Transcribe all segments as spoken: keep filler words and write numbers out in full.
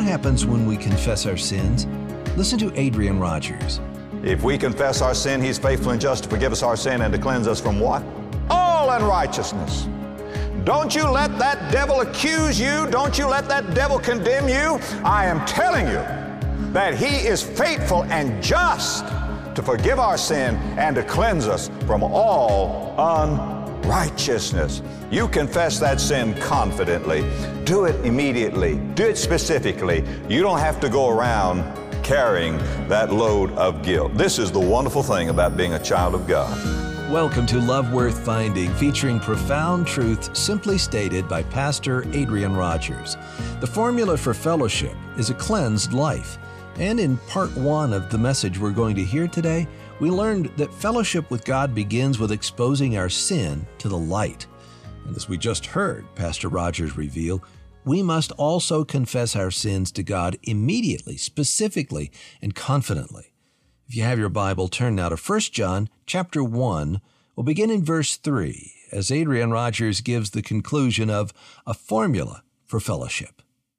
happens when we confess our sins? Listen to Adrian Rogers. If we confess our sin, He's faithful and just to forgive us our sin and to cleanse us from what? All unrighteousness. Don't you let that devil accuse you. Don't you let that devil condemn you. I am telling you that He is faithful and just to forgive our sin and to cleanse us from all unrighteousness. You confess that sin confidently. Do it immediately. Do it specifically. You don't have to go around carrying that load of guilt. This is the wonderful thing about being a child of God. Welcome to Love Worth Finding, featuring profound truth simply stated by Pastor Adrian Rogers. The formula for fellowship is a cleansed life. And in part one of the message we're going to hear today, we learned that fellowship with God begins with exposing our sin to the light. And as we just heard Pastor Rogers reveal, we must also confess our sins to God immediately, specifically, and confidently. If you have your Bible, turn now to First John chapter one. We'll begin in verse three, as Adrian Rogers gives the conclusion of a formula for fellowship.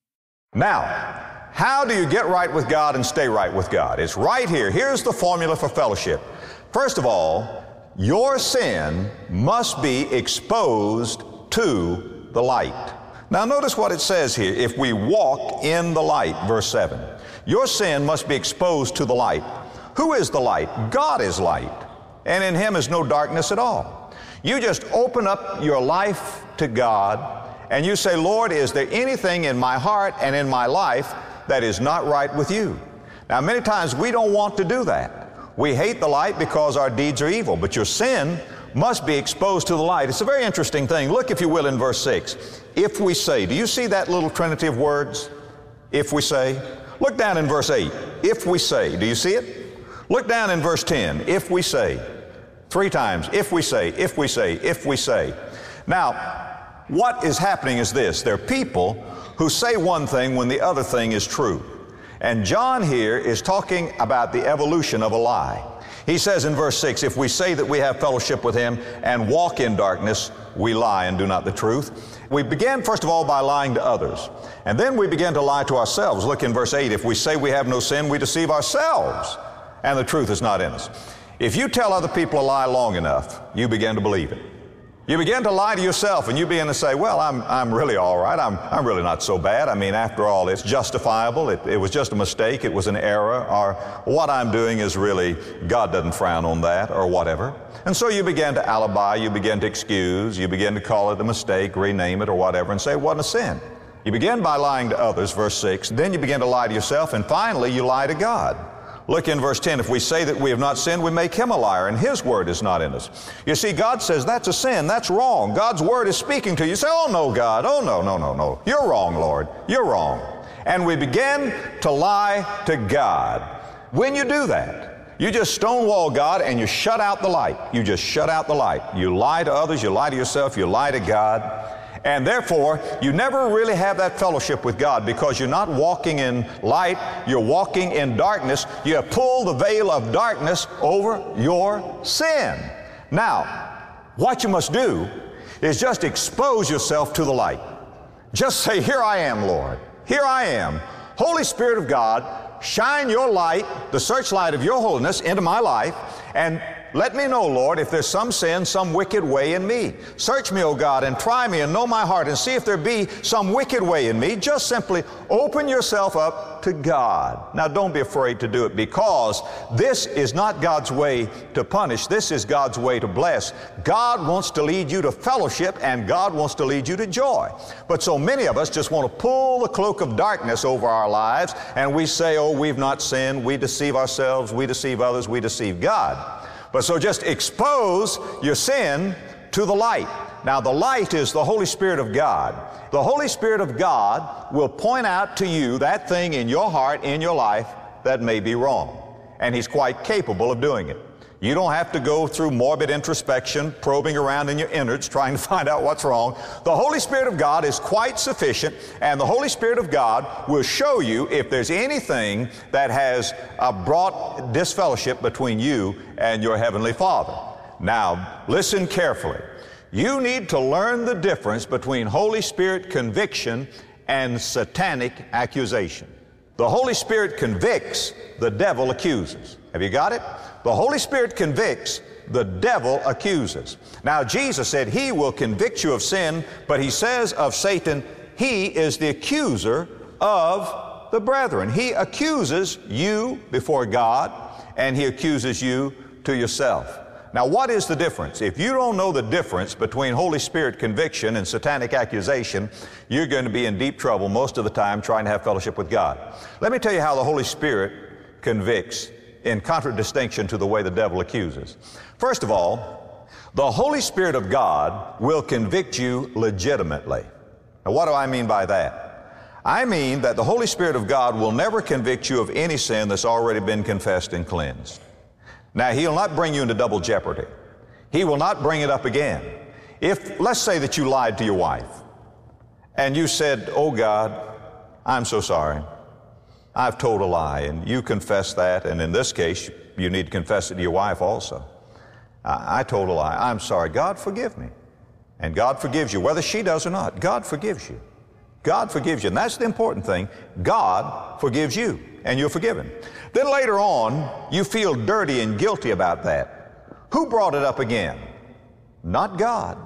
Now, how do you get right with God and stay right with God? It's right here. Here's the formula for fellowship. First of all, your sin must be exposed to the light. Now notice what it says here. If we walk in the light, verse seven, your sin must be exposed to the light. Who is the light? God is light, and in Him is no darkness at all. You just open up your life to God, and you say, Lord, is there anything in my heart and in my life that is not right with you? Now, many times we don't want to do that. We hate the light because our deeds are evil, but your sin must be exposed to the light. It's a very interesting thing. Look, if you will, in verse six. If we say, do you see that little trinity of words? If we say. Look down in verse eight. If we say. Do you see it? Look down in verse ten. If we say. Three times. If we say, if we say, if we say. Now, what is happening is this. There are people who say one thing when the other thing is true. And John here is talking about the evolution of a lie. He says in verse six, if we say that we have fellowship with Him and walk in darkness, we lie and do not the truth. We begin, first of all, by lying to others. And then we begin to lie to ourselves. Look in verse eight, if we say we have no sin, we deceive ourselves, and the truth is not in us. If you tell other people a lie long enough, you begin to believe it. You begin to lie to yourself, and you begin to say, well, I'm, I'm really all right. I'm, I'm really not so bad. I mean, after all, it's justifiable. It, it was just a mistake. It was an error. Or what I'm doing is really, God doesn't frown on that, or whatever. And so you begin to alibi. You begin to excuse. You begin to call it a mistake, rename it, or whatever, and say it wasn't a sin. You begin by lying to others, verse six. Then you begin to lie to yourself, and finally you lie to God. Look in verse ten, if we say that we have not sinned, we make Him a liar, and His word is not in us. You see, God says that's a sin, that's wrong. God's word is speaking to you. You say, oh no, God, oh no, no, no, no. You're wrong, Lord, you're wrong. And we begin to lie to God. When you do that, you just stonewall God and you shut out the light. You just shut out the light. You lie to others, you lie to yourself, you lie to God. And therefore, you never really have that fellowship with God because you're not walking in light, you're walking in darkness. You have pulled the veil of darkness over your sin. Now, what you must do is just expose yourself to the light. Just say, here I am, Lord. Here I am. Holy Spirit of God, shine your light, the searchlight of your holiness, into my life, and let me know, Lord, if there's some sin, some wicked way in me. Search me, O God, and try me and know my heart and see if there be some wicked way in me. Just simply open yourself up to God. Now, don't be afraid to do it, because this is not God's way to punish. This is God's way to bless. God wants to lead you to fellowship, and God wants to lead you to joy. But so many of us just want to pull the cloak of darkness over our lives, and we say, oh, we've not sinned. We deceive ourselves. We deceive others. We deceive God. But so just expose your sin to the light. Now, the light is the Holy Spirit of God. The Holy Spirit of God will point out to you that thing in your heart, in your life, that may be wrong. And He's quite capable of doing it. You don't have to go through morbid introspection, probing around in your innards, trying to find out what's wrong. The Holy Spirit of God is quite sufficient, and the Holy Spirit of God will show you if there's anything that has uh, brought disfellowship between you and your Heavenly Father. Now, listen carefully. You need to learn the difference between Holy Spirit conviction and satanic accusation. The Holy Spirit convicts, the devil accuses. Have you got it? The Holy Spirit convicts, the devil accuses. Now, Jesus said he will convict you of sin, but he says of Satan, he is the accuser of the brethren. He accuses you before God, and he accuses you to yourself. Now, what is the difference? If you don't know the difference between Holy Spirit conviction and satanic accusation, you're going to be in deep trouble most of the time trying to have fellowship with God. Let me tell you how the Holy Spirit convicts in contradistinction to the way the devil accuses. First of all, the Holy Spirit of God will convict you legitimately. Now, what do I mean by that? I mean that the Holy Spirit of God will never convict you of any sin that's already been confessed and cleansed. Now, He'll not bring you into double jeopardy. He will not bring it up again. If, let's say that you lied to your wife, and you said, "Oh God, I'm so sorry. I've told a lie," and you confess that, and in this case, you need to confess it to your wife also. I, I told a lie. I'm sorry. God, forgive me. And God forgives you, whether she does or not. God forgives you. God forgives you. And that's the important thing. God forgives you, and you're forgiven. Then later on, you feel dirty and guilty about that. Who brought it up again? Not God.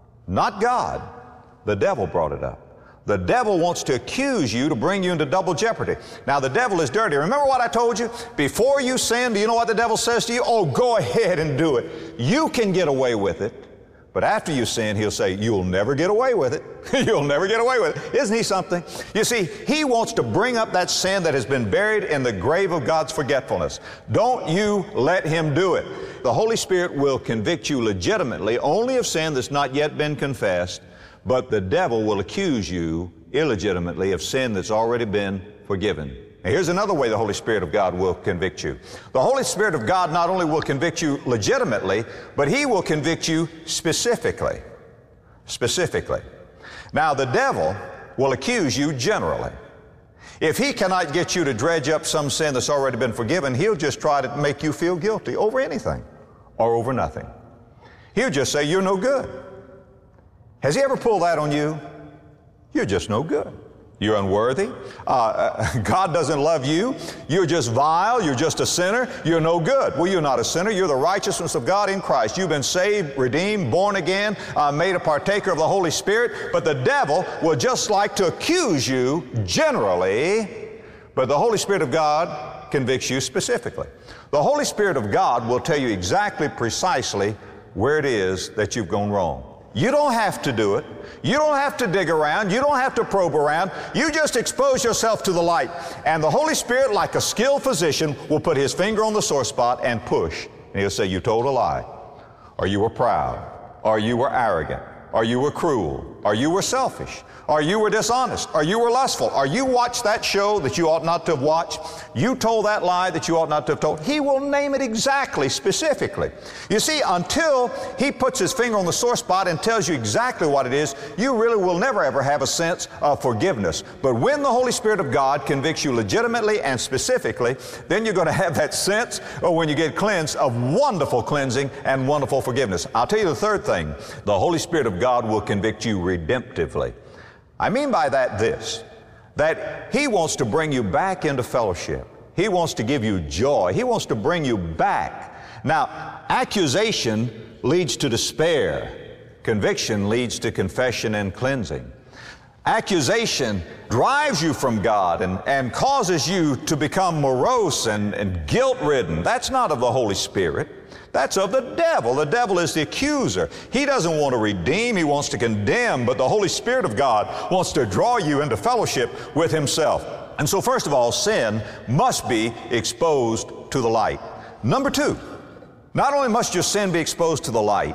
Not God. The devil brought it up. The devil wants to accuse you to bring you into double jeopardy. Now, the devil is dirty. Remember what I told you? Before you sin, do you know what the devil says to you? Oh, go ahead and do it. You can get away with it. But after you sin, he'll say, you'll never get away with it. You'll never get away with it. Isn't he something? You see, he wants to bring up that sin that has been buried in the grave of God's forgetfulness. Don't you let him do it. The Holy Spirit will convict you legitimately only of sin that's not yet been confessed, but the devil will accuse you illegitimately of sin that's already been forgiven. Now, here's another way the Holy Spirit of God will convict you. The Holy Spirit of God not only will convict you legitimately, but He will convict you specifically. Specifically. Now, the devil will accuse you generally. If he cannot get you to dredge up some sin that's already been forgiven, he'll just try to make you feel guilty over anything or over nothing. He'll just say, you're no good. Has he ever pulled that on you? You're just no good. You're unworthy. Uh, God doesn't love you. You're just vile. You're just a sinner. You're no good. Well, you're not a sinner. You're the righteousness of God in Christ. You've been saved, redeemed, born again, uh, made a partaker of the Holy Spirit. But the devil will just like to accuse you generally, but the Holy Spirit of God convicts you specifically. The Holy Spirit of God will tell you exactly, precisely where it is that you've gone wrong. You don't have to do it. You don't have to dig around. You don't have to probe around. You just expose yourself to the light. And the Holy Spirit, like a skilled physician, will put His finger on the sore spot and push. And He'll say, you told a lie, or you were proud, or you were arrogant, or you were cruel, or you were selfish, or you were dishonest, or you were lustful, or you watched that show that you ought not to have watched, you told that lie that you ought not to have told. He will name it exactly, specifically. You see, until He puts His finger on the sore spot and tells you exactly what it is, you really will never ever have a sense of forgiveness. But when the Holy Spirit of God convicts you legitimately and specifically, then you're going to have that sense, or when you get cleansed, of wonderful cleansing and wonderful forgiveness. I'll tell you the third thing. The Holy Spirit of God will convict you redemptively. I mean by that this, that He wants to bring you back into fellowship. He wants to give you joy. He wants to bring you back. Now, accusation leads to despair. Conviction leads to confession and cleansing. Accusation drives you from God and, and causes you to become morose and, and guilt-ridden. That's not of the Holy Spirit. That's of the devil. The devil is the accuser. He doesn't want to redeem. He wants to condemn. But the Holy Spirit of God wants to draw you into fellowship with Himself. And so, first of all, sin must be exposed to the light. Number two, not only must your sin be exposed to the light,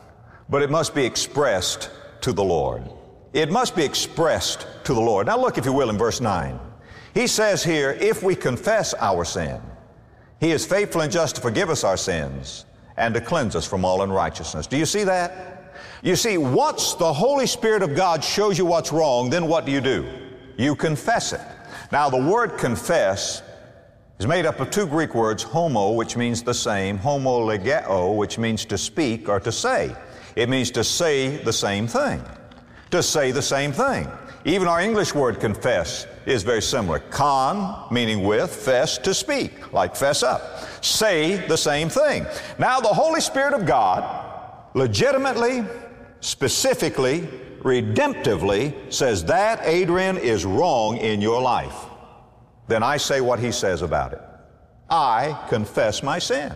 but it must be expressed to the Lord. It must be expressed to the Lord. Now look, if you will, in verse nine. He says here, if we confess our sin, He is faithful and just to forgive us our sins and to cleanse us from all unrighteousness. Do you see that? You see, once the Holy Spirit of God shows you what's wrong, then what do you do? You confess it. Now, the word confess is made up of two Greek words, homo, which means the same, homologeo, which means to speak or to say. It means to say the same thing. To say the same thing. Even our English word confess is very similar. Con, meaning with, fess, to speak, like fess up. Say the same thing. Now the Holy Spirit of God legitimately, specifically, redemptively says that, Adrian, is wrong in your life. Then I say what he says about it. I confess my sin.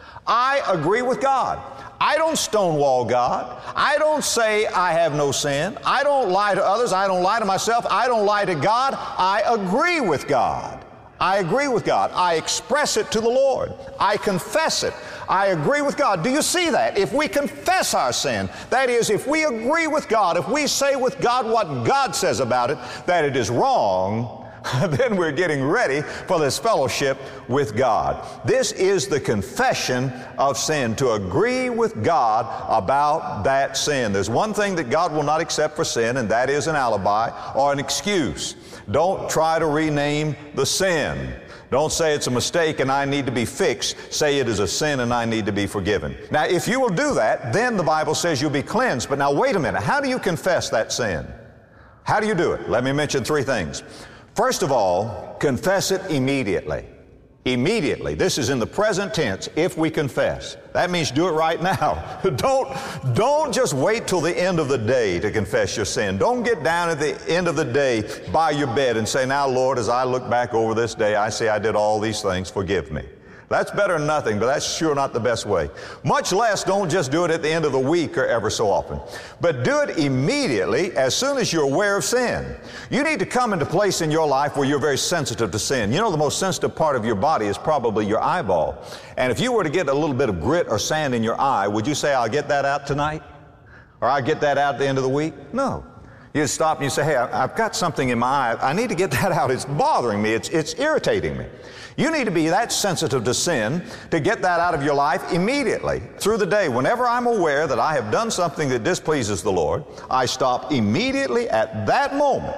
I agree with God. I don't stonewall God. I don't say I have no sin. I don't lie to others. I don't lie to myself. I don't lie to God. I agree with God. I agree with God. I express it to the Lord. I confess it. I agree with God. Do you see that? If we confess our sin, that is, if we agree with God, if we say with God what God says about it, that it is wrong, then we're getting ready for this fellowship with God. This is the confession of sin, to agree with God about that sin. There's one thing that God will not accept for sin, and that is an alibi or an excuse. Don't try to rename the sin. Don't say it's a mistake and I need to be fixed. Say it is a sin and I need to be forgiven. Now, if you will do that, then the Bible says you'll be cleansed. But now, wait a minute. How do you confess that sin? How do you do it? Let me mention three things. First of all, confess it immediately. Immediately. This is in the present tense, if we confess. That means do it right now. Don't, don't just wait till the end of the day to confess your sin. Don't get down at the end of the day by your bed and say, now, Lord, as I look back over this day, I see I did all these things. Forgive me. That's better than nothing, but that's sure not the best way. Much less, don't just do it at the end of the week or ever so often. But do it immediately as soon as you're aware of sin. You need to come into a place in your life where you're very sensitive to sin. You know, the most sensitive part of your body is probably your eyeball. And if you were to get a little bit of grit or sand in your eye, would you say, I'll get that out tonight? Or I'll get that out at the end of the week? No. You stop and you say, hey, I've got something in my eye. I need to get that out. It's bothering me. It's, it's irritating me. You need to be that sensitive to sin to get that out of your life immediately through the day. Whenever I'm aware that I have done something that displeases the Lord, I stop immediately at that moment,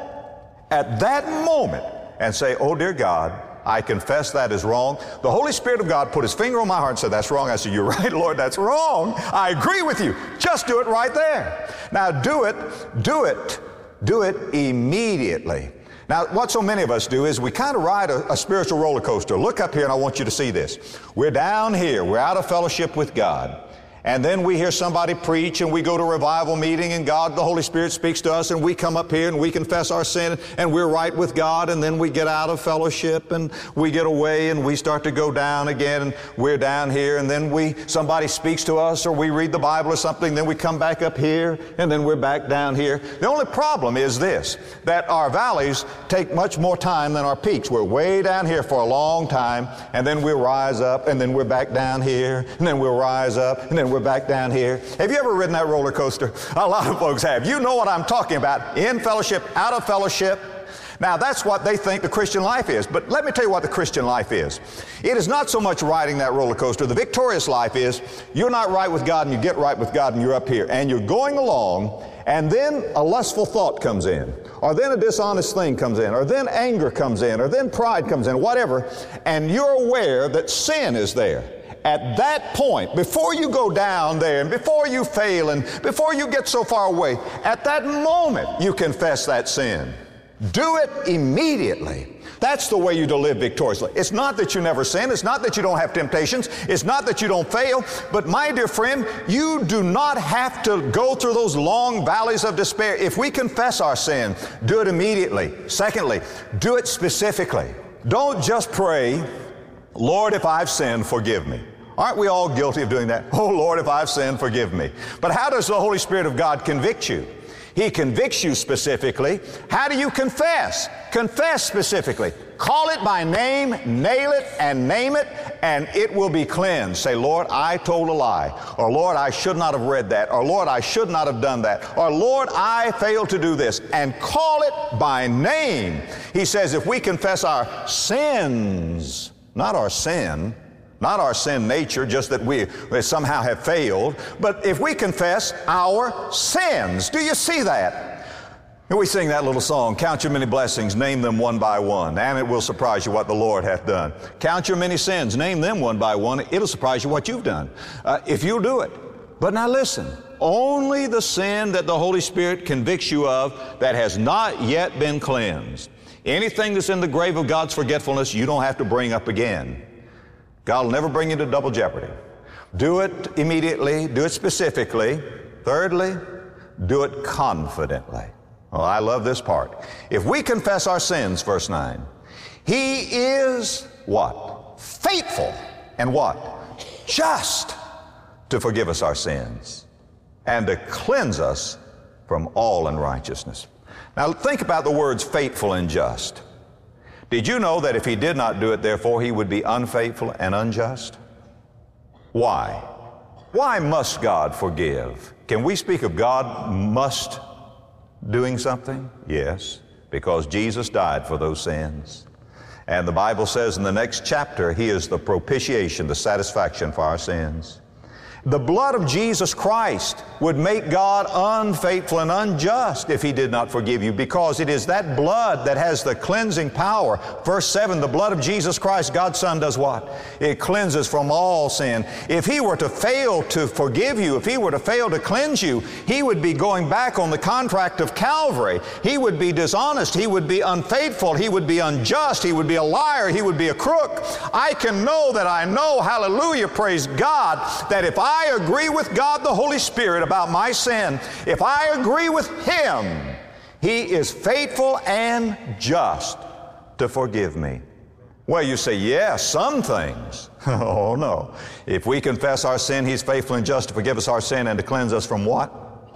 at that moment, and say, oh, dear God, I confess that is wrong. The Holy Spirit of God put His finger on my heart and said, that's wrong. I said, you're right, Lord, that's wrong. I agree with you. Just do it right there. Now do it, do it, do it immediately. Now, what so many of us do is we kind of ride a, a spiritual roller coaster. Look up here and I want you to see this. We're down here. We're out of fellowship with God. And then we hear somebody preach and we go to a revival meeting and God, the Holy Spirit speaks to us and we come up here and we confess our sin and we're right with God, and then we get out of fellowship and we get away and we start to go down again and we're down here, and then we, somebody speaks to us or we read the Bible or something, then we come back up here and then we're back down here. The only problem is this, that our valleys take much more time than our peaks. We're way down here for a long time and then we'll rise up and then we're back down here and then we'll rise up and then we're back down here. Have you ever ridden that roller coaster? A lot of folks have. You know what I'm talking about. In fellowship, out of fellowship. Now, that's what they think the Christian life is. But let me tell you what the Christian life is. It is not so much riding that roller coaster. The victorious life is you're not right with God and you get right with God and you're up here. And you're going along, and then a lustful thought comes in, or then a dishonest thing comes in, or then anger comes in, or then pride comes in, whatever, and you're aware that sin is there. At that point, before you go down there and before you fail and before you get so far away, at that moment you confess that sin. Do it immediately. That's the way you to live victoriously. It's not that you never sin. It's not that you don't have temptations. It's not that you don't fail. But my dear friend, you do not have to go through those long valleys of despair. If we confess our sin, do it immediately. Secondly, do it specifically. Don't just pray, Lord, if I've sinned, forgive me. Aren't we all guilty of doing that? Oh, Lord, if I've sinned, forgive me. But how does the Holy Spirit of God convict you? He convicts you specifically. How do you confess? Confess specifically. Call it by name, nail it, and name it, and it will be cleansed. Say, Lord, I told a lie. Or, Lord, I should not have read that. Or, Lord, I should not have done that. Or, Lord, I failed to do this. And call it by name. He says if we confess our sins, not our sin, not our sin nature, just that we, we somehow have failed, but if we confess our sins. Do you see that? And we sing that little song, count your many blessings, name them one by one, and it will surprise you what the Lord hath done. Count your many sins, name them one by one, it'll surprise you what you've done, uh, if you'll do it. But now listen, only the sin that the Holy Spirit convicts you of that has not yet been cleansed. Anything that's in the grave of God's forgetfulness, you don't have to bring up again. God will never bring you to double jeopardy. Do it immediately, do it specifically. Thirdly, do it confidently. Oh, I love this part. If we confess our sins, verse nine, He is what? Faithful and what? Just to forgive us our sins and to cleanse us from all unrighteousness. Now think about the words faithful and just. Did you know that if He did not do it, therefore He would be unfaithful and unjust? Why? Why must God forgive? Can we speak of God must doing something? Yes, because Jesus died for those sins. And the Bible says in the next chapter, He is the propitiation, the satisfaction for our sins. The blood of Jesus Christ would make God unfaithful and unjust if He did not forgive you, because it is that blood that has the cleansing power. Verse seven, the blood of Jesus Christ, God's Son, does what? It cleanses from all sin. If He were to fail to forgive you, if He were to fail to cleanse you, He would be going back on the contract of Calvary. He would be dishonest. He would be unfaithful. He would be unjust. He would be a liar. He would be a crook. I can know that I know, hallelujah, praise God, that if I I agree with God the Holy Spirit about my sin, if I agree with Him, He is faithful and just to forgive me. Well, you say, yeah, some things. Oh, no. If we confess our sin, He's faithful and just to forgive us our sin and to cleanse us from what?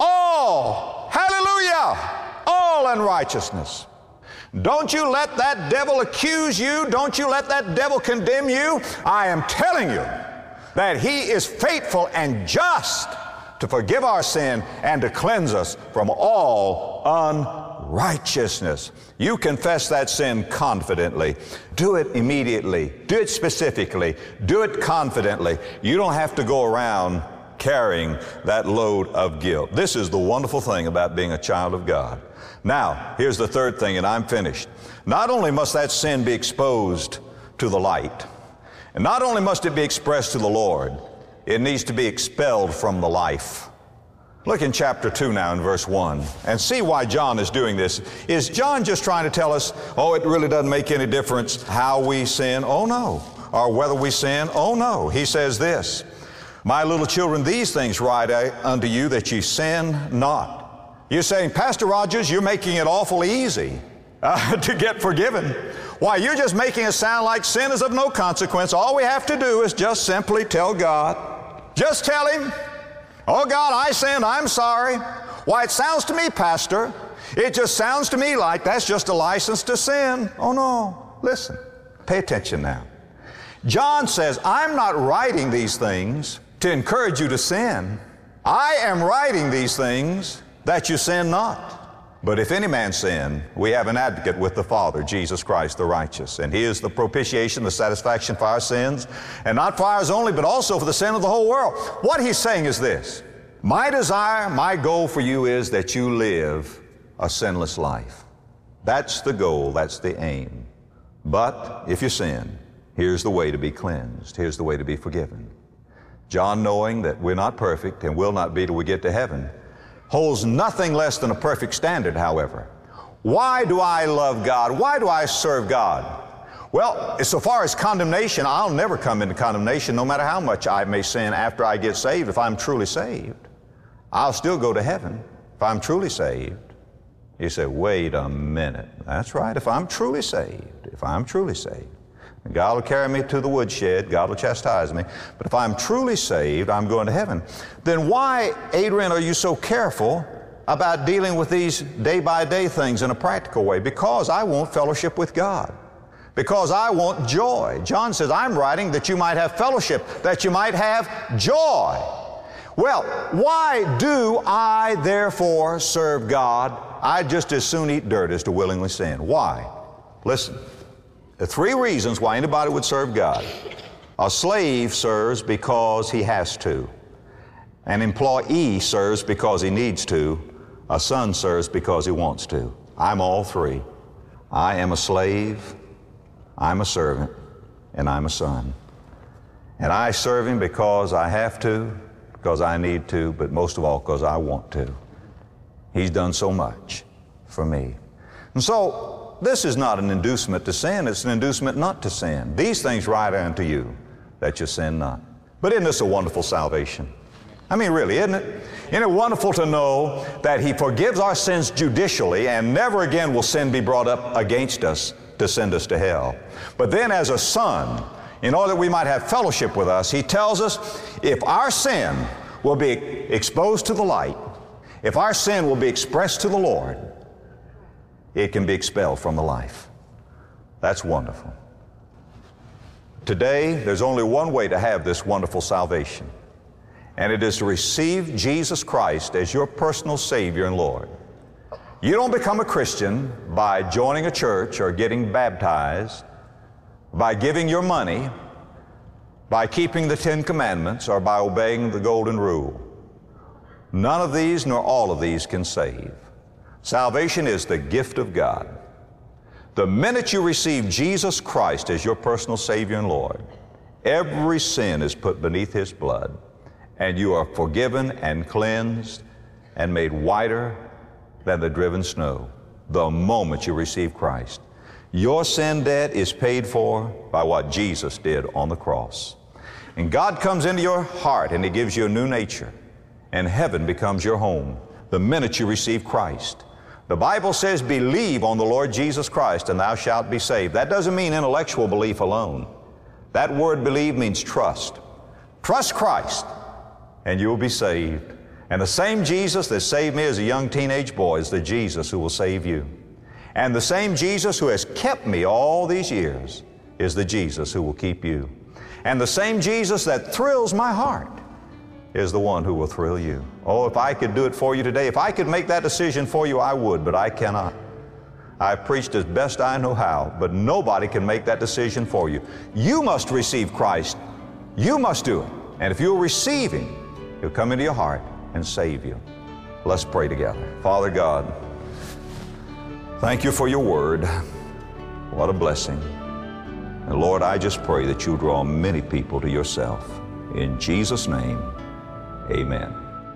All. Hallelujah. All unrighteousness. Don't you let that devil accuse you. Don't you let that devil condemn you. I am telling you that He is faithful and just to forgive our sin and to cleanse us from all unrighteousness. You confess that sin confidently. Do it immediately. Do it specifically. Do it confidently. You don't have to go around carrying that load of guilt. This is the wonderful thing about being a child of God. Now, here's the third thing, and I'm finished. Not only must that sin be exposed to the light, and not only must it be expressed to the Lord, it needs to be expelled from the life. Look in chapter two now in verse one and see why John is doing this. Is John just trying to tell us, oh, it really doesn't make any difference how we sin? Oh, no. Or whether we sin? Oh, no. He says this, my little children, these things write I unto you that ye sin not. You're saying, Pastor Rogers, you're making it awful easy uh, to get forgiven. Why, you're just making it sound like sin is of no consequence. All we have to do is just simply tell God. Just tell Him, oh God, I sinned, I'm sorry. Why, it sounds to me, Pastor, it just sounds to me like that's just a license to sin. Oh no, listen, pay attention now. John says, I'm not writing these things to encourage you to sin. I am writing these things that you sin not. But if any man sin, we have an advocate with the Father, Jesus Christ the righteous. And He is the propitiation, the satisfaction for our sins, and not for ours only, but also for the sin of the whole world. What he's saying is this, my desire, my goal for you is that you live a sinless life. That's the goal, that's the aim. But if you sin, here's the way to be cleansed. Here's the way to be forgiven. John, knowing that we're not perfect and will not be till we get to heaven, holds nothing less than a perfect standard, however. Why do I love God? Why do I serve God? Well, so far as condemnation, I'll never come into condemnation no matter how much I may sin after I get saved. If I'm truly saved, I'll still go to heaven if I'm truly saved. You say, wait a minute. That's right, if I'm truly saved, if I'm truly saved. God will carry me to the woodshed, God will chastise me. But if I'm truly saved, I'm going to heaven. Then why, Adrian, are you so careful about dealing with these day-by-day things in a practical way? Because I want fellowship with God. Because I want joy. John says, I'm writing that you might have fellowship, that you might have joy. Well, why do I therefore serve God? I'd just as soon eat dirt as to willingly sin. Why? Listen. There are three reasons why anybody would serve God. A slave serves because he has to. An employee serves because he needs to. A son serves because he wants to. I'm all three. I am a slave, I'm a servant, and I'm a son. And I serve Him because I have to, because I need to, but most of all because I want to. He's done so much for me. And so this is not an inducement to sin, it's an inducement not to sin. These things write unto you that you sin not. But isn't this a wonderful salvation? I mean, really, isn't it? Isn't it wonderful to know that He forgives our sins judicially and never again will sin be brought up against us to send us to hell. But then as a Son, in order that we might have fellowship with us, He tells us if our sin will be exposed to the light, if our sin will be expressed to the Lord, it can be expelled from the life. That's wonderful. Today, there's only one way to have this wonderful salvation, and it is to receive Jesus Christ as your personal Savior and Lord. You don't become a Christian by joining a church or getting baptized, by giving your money, by keeping the Ten Commandments, or by obeying the Golden Rule. None of these nor all of these can save. Salvation is the gift of God. The minute you receive Jesus Christ as your personal Savior and Lord, every sin is put beneath His blood, and you are forgiven and cleansed and made whiter than the driven snow the moment you receive Christ. Your sin debt is paid for by what Jesus did on the cross. And God comes into your heart and He gives you a new nature, and heaven becomes your home the minute you receive Christ. The Bible says, believe on the Lord Jesus Christ and thou shalt be saved. That doesn't mean intellectual belief alone. That word believe means trust. Trust Christ and you will be saved. And the same Jesus that saved me as a young teenage boy is the Jesus who will save you. And the same Jesus who has kept me all these years is the Jesus who will keep you. And the same Jesus that thrills my heart is the one who will thrill you. Oh, if I could do it for you today, if I could make that decision for you, I would, but I cannot. I've preached as best I know how, but nobody can make that decision for you. You must receive Christ. You must do it. And if you'll receive Him, He'll come into your heart and save you. Let's pray together. Father God, thank you for your word. What a blessing. And Lord, I just pray that you draw many people to yourself. In Jesus' name, amen.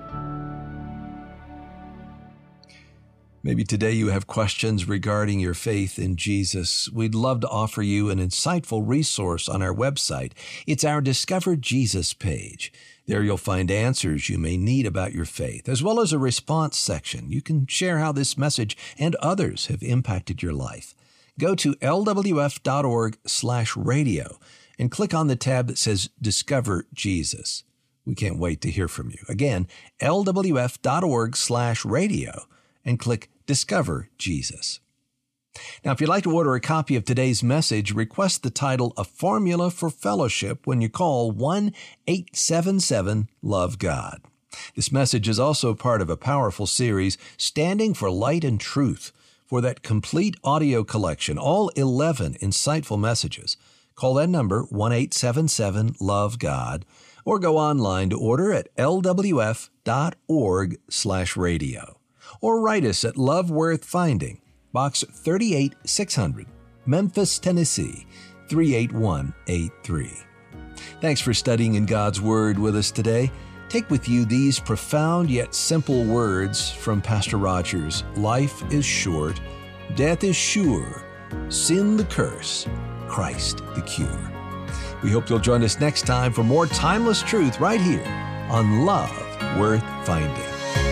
Maybe today you have questions regarding your faith in Jesus. We'd love to offer you an insightful resource on our website. It's our Discover Jesus page. There you'll find answers you may need about your faith, as well as a response section. You can share how this message and others have impacted your life. Go to L W F dot org slash radio and click on the tab that says Discover Jesus. We can't wait to hear from you. Again, L W F dot org slash radio and click Discover Jesus. Now, if you'd like to order a copy of today's message, request the title A Formula for Fellowship when you call one eight seven seven Love God. This message is also part of a powerful series, Standing for Light and Truth. For that complete audio collection, all eleven insightful messages, call that number one eight seven seven Love God, or go online to order at L W F dot org slash radio. Or write us at Love Worth Finding, Box thirty-eight six hundred, Memphis, Tennessee, three eight one eight three. Thanks for studying in God's Word with us today. Take with you these profound yet simple words from Pastor Rogers. Life is short, death is sure, sin the curse, Christ the cure. We hope you'll join us next time for more timeless truth right here on Love Worth Finding.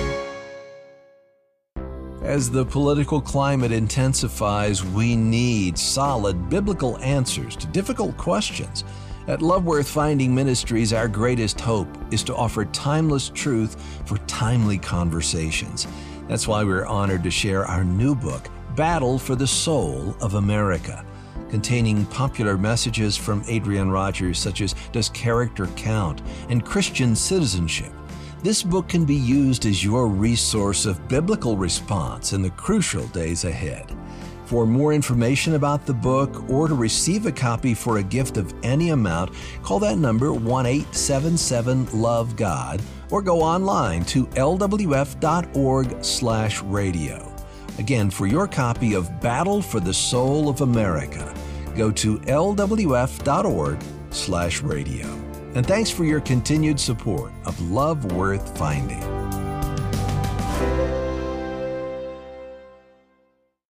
As the political climate intensifies, we need solid biblical answers to difficult questions. At Love Worth Finding Ministries, our greatest hope is to offer timeless truth for timely conversations. That's why we're honored to share our new book, Battle for the Soul of America, containing popular messages from Adrian Rogers such as Does Character Count? And Christian Citizenship. This book can be used as your resource of biblical response in the crucial days ahead. For more information about the book or to receive a copy for a gift of any amount, call that number one eight seven seven Love God or go online to L W F dot org slash radio. Again, for your copy of Battle for the Soul of America, go to L W F dot org slash radio. And thanks for your continued support of Love Worth Finding.